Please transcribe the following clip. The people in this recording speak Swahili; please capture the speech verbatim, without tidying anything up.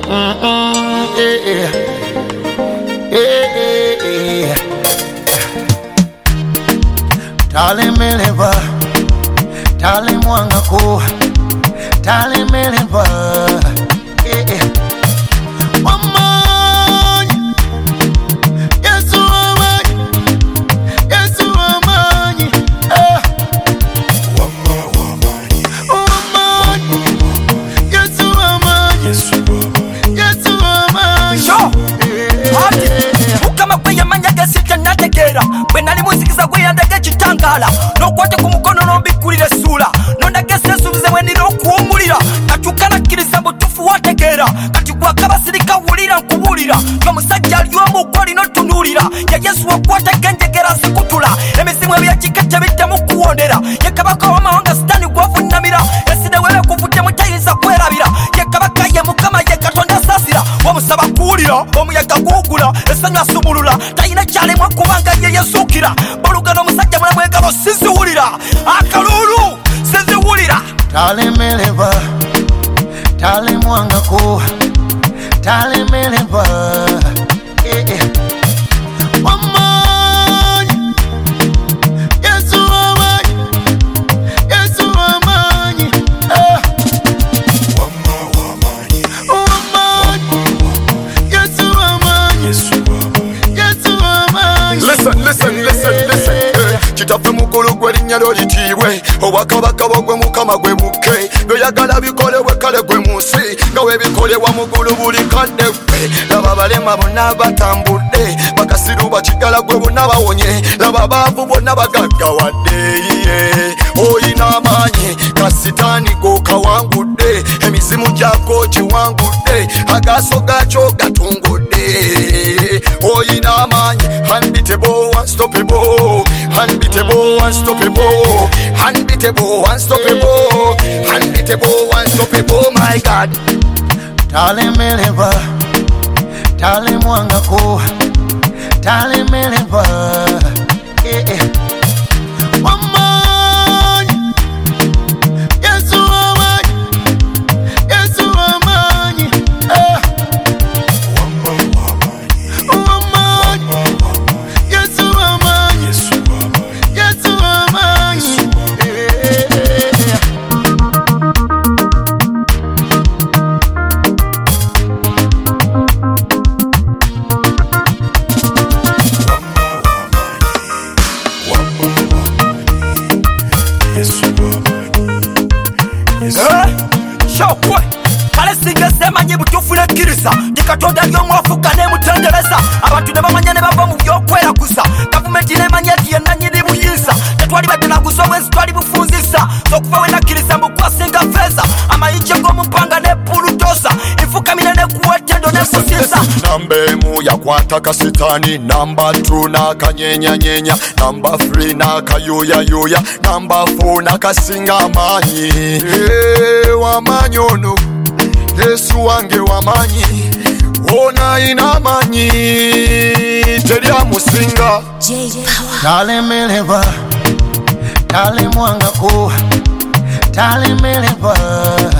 yeah, yeah, yeah. Tale meleva, tale mwanga ko, tale meleva, yeah, yeah. Benali muzikiza gwe yandage kitangala nokwate ku mukono nombikulira sula nondagese subize weni nokuumulira katukana kiriza butufu wategera kati gwa kabasirika wulira nkubulira yo musajja aliyomu kwali notunulira ya Yesu wakwata genjegera zikutula emizimu ebyakikete biddemu kuwondera ye kabaka w'amawanga sitani gwavunamira eside webe kuvudde mutayiza kwerabira ye kabaka ye mukama ye katonda sasira wamusaba kuwulira omuyaga gugula esanyu asumulula tayina kyalimu kubanga ye yesukira balugano musajja mulamwegalo siziwulira akalulu siziwulira tale meleva tale mwanga ko tale meleva eh eh Listen, listen, listen, listen. Chitafe mukulu gwe linnyalo litibwe obwakabaka bw'ogwe mukama gwe muke byoyagala bikolebwe kale gwe munsi nga webikolebwa mugulu buli kadde gwe laba balema bonna batambudde bakasiru bakigala gwe bonna bawonye laba baavu bonna bagaggawadde oyina amaanyi kasitaani gokawangudde emizimu gyako kiwangudde agaaso gaakyo gatungudde oyina amaanyi unbeatable, unstoppable, unbeatable, unstoppable, unbeatable, unstoppable, unbeatable, unstoppable, my God. Tale meleva, tale mwanga ko, tale meleva, eh eh. Shokwe kale singesema nyi butufule kirisa dikatonda lyomwafuka nemutendereza abantu ne bamanya ne bava mu byokwera kusa gavumenti nemanya eti yenna nyiri buyinza tetwali baddenaguza obwensi twali bufunzisa sokufa wena kirisa mbukwasinga feza amayinje g'omupanga ne pulutosa enfukamine ne kuwetendo ne kusinza namba emu yakwata kasitani namba two n'akanyenyanyenya namba three n'akayuyayuya namba four n'akasinga amaanyi wamanyi ono Yesu wange wamanyi ona ina amaanyi teryamusinga tale meleva tale mwanga ko tale meleva